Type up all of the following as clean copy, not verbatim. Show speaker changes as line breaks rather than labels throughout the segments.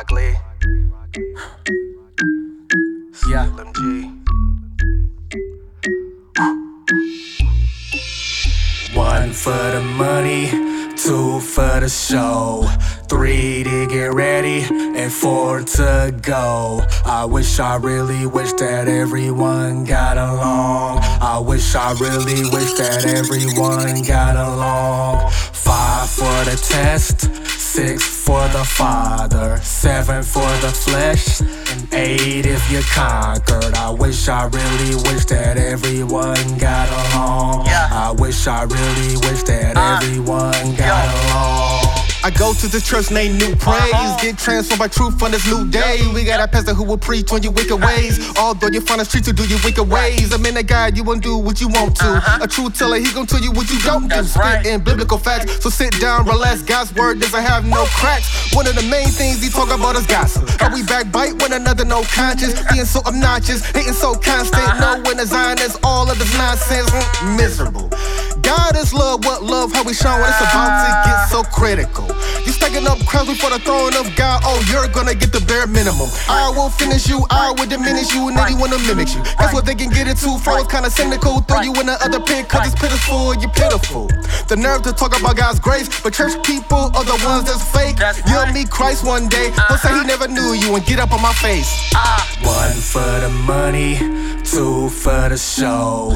Rock Lee.
Yeah.
LMG.
One for the money, two for the show, three to get ready, and four to go. I really wish that everyone got along. I really wish that everyone got along. 5 for the test, 6 for the Father, 7 for the flesh, and 8 if you conquered. I really wish that everyone got along. I really wish that everyone got along.
I go to this church named New Praise, get transformed by truth on this new day. We got a pastor who will preach on your wicked ways. Although you find a street to do your wicked ways. A man of God, you won't do what you want to. A truth teller, he gon' tell you what you don't do. Spit in biblical facts, so sit down, relax. God's word doesn't have no cracks. One of the main things he talk about is gossip. How we backbite one another, no conscience. Being so obnoxious, hating so constant. Knowing the Zionists, all of this nonsense. Miserable. God is love, what love, how we showing it's about to get so critical. You stacking up crowds before the throne of God, oh, you're gonna get the bare minimum. I will finish you, I will diminish you, and anyone to mimic you. That's what they can get it too far, it's kinda cynical. Throw you in the other pit, cause it's pitiful, you're pitiful. The nerve to talk about God's grace, but church people are the ones that's fake. You'll meet Christ one day, don't say he never knew you and get up on my face.
1 for the money, 2 for the show,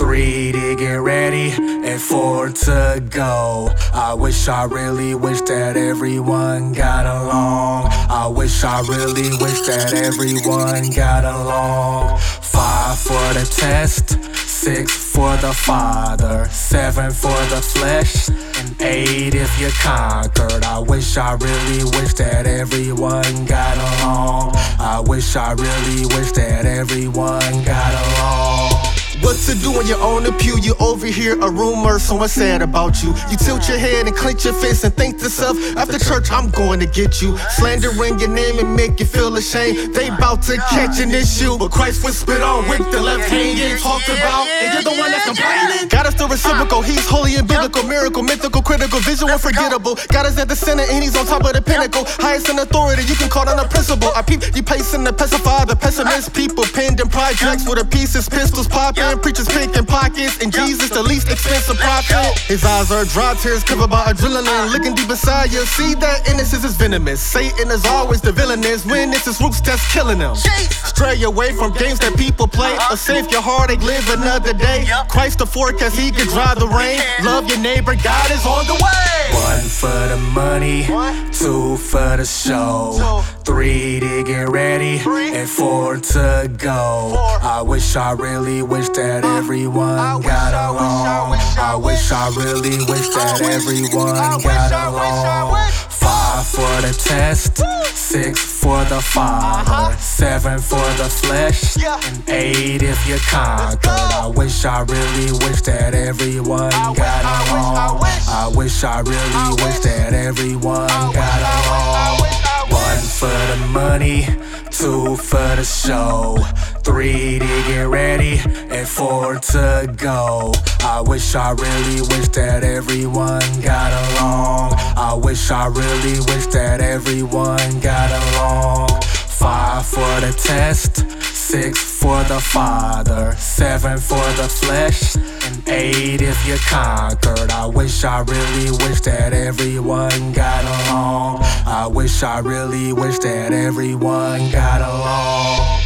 3 to get ready, and 4 to go. I really wish that everyone got along. I really wish that everyone got along. 5 for the test, 6 for the Father, 7 for the flesh, and 8 if you conquered. I really wish that everyone got along. I really wish that everyone got along.
What to do when you're on the pew? You overhear a rumor someone said about you. You tilt your head and clench your fist and think to yourself, after church I'm going to get you. Slandering your name and make you feel ashamed. They bout to catch an issue, but Christ was spit on with the left hand. You ain't talked about, and you're the one that's complaining. God is the reciprocal, he's holy and biblical, miracle, mythical, critical, visual, unforgettable. God is at the center and he's on top of the pinnacle. Highest in authority, you can call on a principle. I peep, you placing the pacify, the pessimist people pinned in projects with a pieces, pistols popping. Preachers picking pockets, and Jesus the least expensive prophet. His eyes are dry, tears covered by adrenaline. Looking deep inside you, see that innocence is venomous. Satan is always the villainous when it's his roots that's killing them. Stray away from games that people play, or save your heartache, live another day. Christ the forecast, he can dry the rain. Love your neighbor, God is on the way.
1 for the money, 2 for the show, 3 to get ready, and 4 to go. I really wish that everyone got along. I really wish that everyone got along. 5 for the test, 6 for the Father, 7 for the flesh, and 8 if you conquered. I really wish that everyone got along. I really wish that everyone got along. 1 for the money, 2 for the show, 3 to get ready, and 4 to go. I really wish that everyone got along. I really wish that everyone got along. 5 for the test, 6 for the Father, 7 for the flesh, and 8 if you conquered. I really wish that everyone got along. I really wish that everyone got along.